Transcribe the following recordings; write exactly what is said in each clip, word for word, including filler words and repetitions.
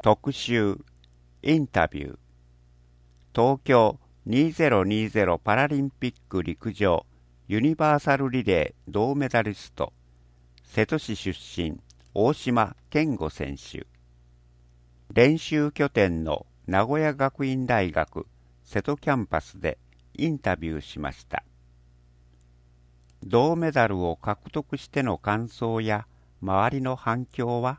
特集インタビュー東京にせんにじゅうパラリンピック陸上ユニバーサルリレー銅メダリスト瀬戸市出身大島健吾選手。練習拠点の名古屋学院大学瀬戸キャンパスでインタビューしました。銅メダルを獲得しての感想や周りの反響は、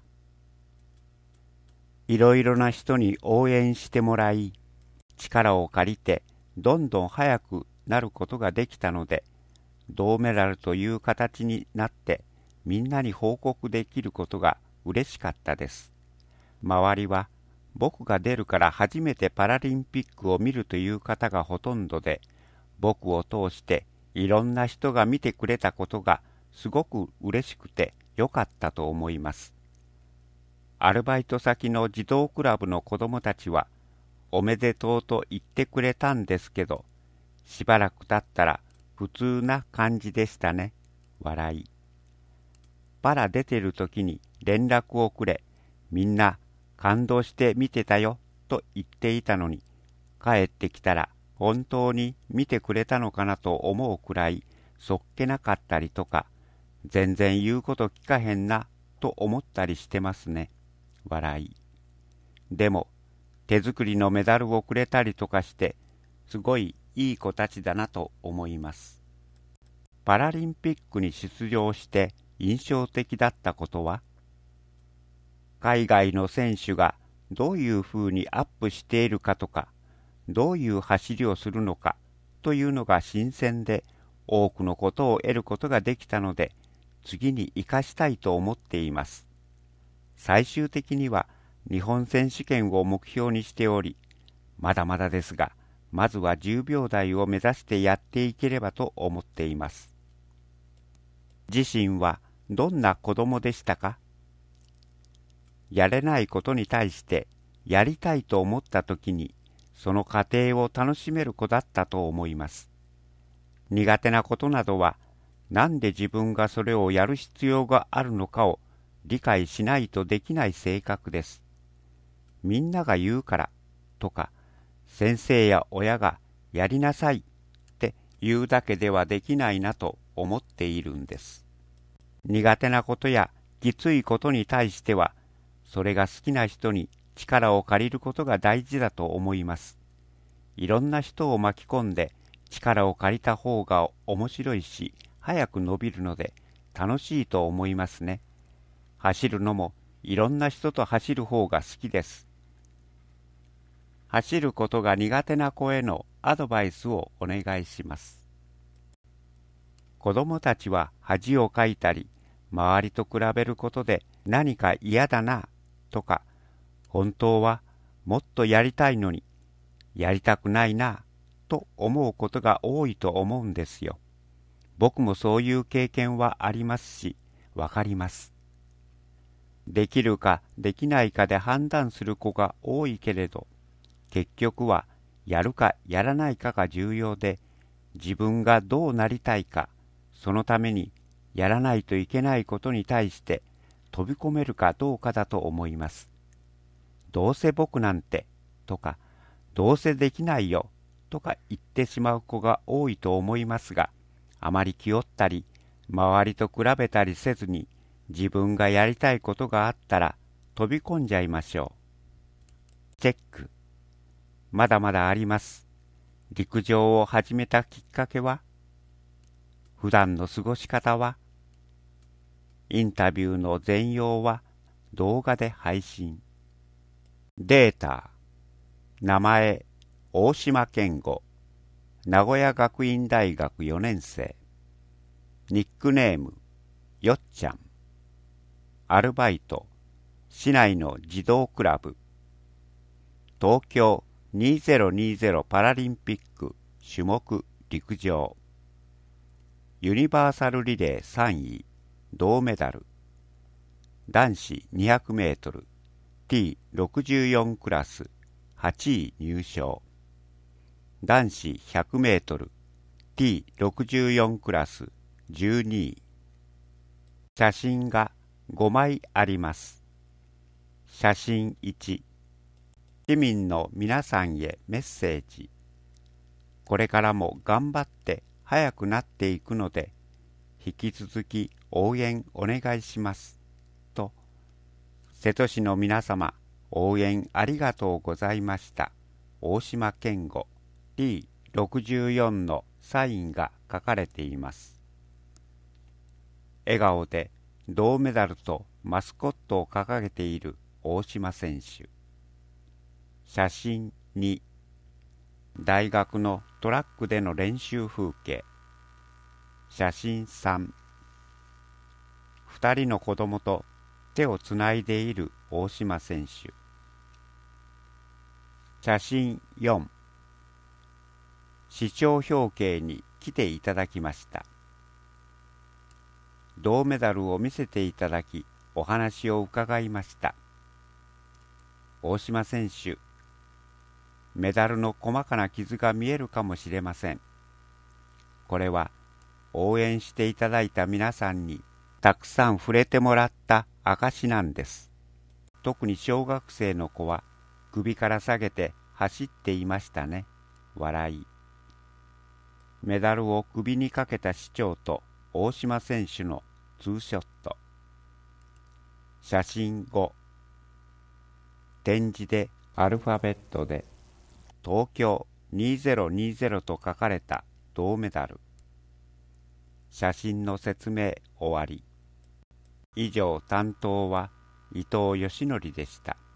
いろいろな人に応援してもらい、力を借りてどんどん速くなることができたので、銅メダルという形になってみんなに報告できることが嬉しかったです。周りは僕が出るから初めてパラリンピックを見るという方がほとんどで、僕を通していろんな人が見てくれたことがすごく嬉しくてよかったと思います。アルバイト先の児童クラブの子供たちはおめでとうと言ってくれたんですけど、しばらく経ったら普通な感じでしたね。笑い。パラ出てる時に連絡をくれ、みんな感動して見てたよと言っていたのに、帰ってきたら本当に見てくれたのかなと思うくらいそっけなかったりとか、全然言うこと聞かへんなと思ったりしてますね。笑い。でも手作りのメダルをくれたりとかしてすごいいい子たちだなと思います。パラリンピックに出場して印象的だったことは、海外の選手がどういうふうにアップしているかとか、どういう走りをするのかというのが新鮮で、多くのことを得ることができたので、次に生かしたいと思っています。最終的には日本選手権を目標にしており、まだまだですが、まずはじゅうびょう台を目指してやっていければと思っています。自身はどんな子供でしたか？やれないことに対してやりたいと思ったときに、その過程を楽しめる子だったと思います。苦手なことなどは、なんで自分がそれをやる必要があるのかを理解しないとできない性格です。みんなが言うからとか、先生や親がやりなさいって言うだけではできないなと思っているんです。苦手なことやきついことに対しては、それが好きな人に力を借りることが大事だと思います。いろんな人を巻き込んで力を借りた方が面白いし、早く伸びるので楽しいと思いますね。走るのもいろんな人と走る方が好きです。走ることが苦手な子へのアドバイスをお願いします。子供たちは恥をかいたり、周りと比べることで何か嫌だなとか、本当はもっとやりたいのにやりたくないなと思うことが多いと思うんですよ。僕もそういう経験はありますし、わかります。できるかできないかで判断する子が多いけれど、結局はやるかやらないかが重要で、自分がどうなりたいか、そのためにやらないといけないことに対して飛び込めるかどうかだと思います。どうせ僕なんてとか、どうせできないよとか言ってしまう子が多いと思いますが、あまり気負ったり、周りと比べたりせずに、自分がやりたいことがあったら飛び込んじゃいましょう。チェック。まだまだあります。陸上を始めたきっかけは、普段の過ごし方は、インタビューの全容は動画で配信。データ。名前、大島健吾。名古屋学院大学よねん生。ニックネーム、よっちゃん。アルバイト、市内の児童クラブ。東京にせんにじゅうパラリンピック種目陸上。ユニバーサルリレーさんい、銅メダル。男子にひゃくメートル ティーろくじゅうよん クラスはちい入賞。男子ひゃくメートル ティーろくじゅうよん クラスじゅうにい。写真がごまいあります。写真いち、 市民の皆さんへメッセージ。これからも頑張って速くなっていくので、引き続き応援お願いします。と、瀬戸市の皆様、応援ありがとうございました。大島健吾 ティーろくじゅうよん のサインが書かれています。笑顔で銅メダルとマスコットを掲げている大島選手。写真に、大学のトラックでの練習風景。写真さん、二人の子供と手をつないでいる大島選手。写真よん、視聴表敬に来ていただきました。銅メダルを見せていただき、お話を伺いました。大島選手、メダルの細かな傷が見えるかもしれません。これは応援していただいた皆さんにたくさん触れてもらった証なんです。特に小学生の子は首から下げて走っていましたね。笑い。メダルを首にかけた市長と大島選手のツーショット。写真ご、展示でアルファベットで東京にせんにじゅうと書かれた銅メダル。写真の説明終わり。以上、担当は伊藤義則でした。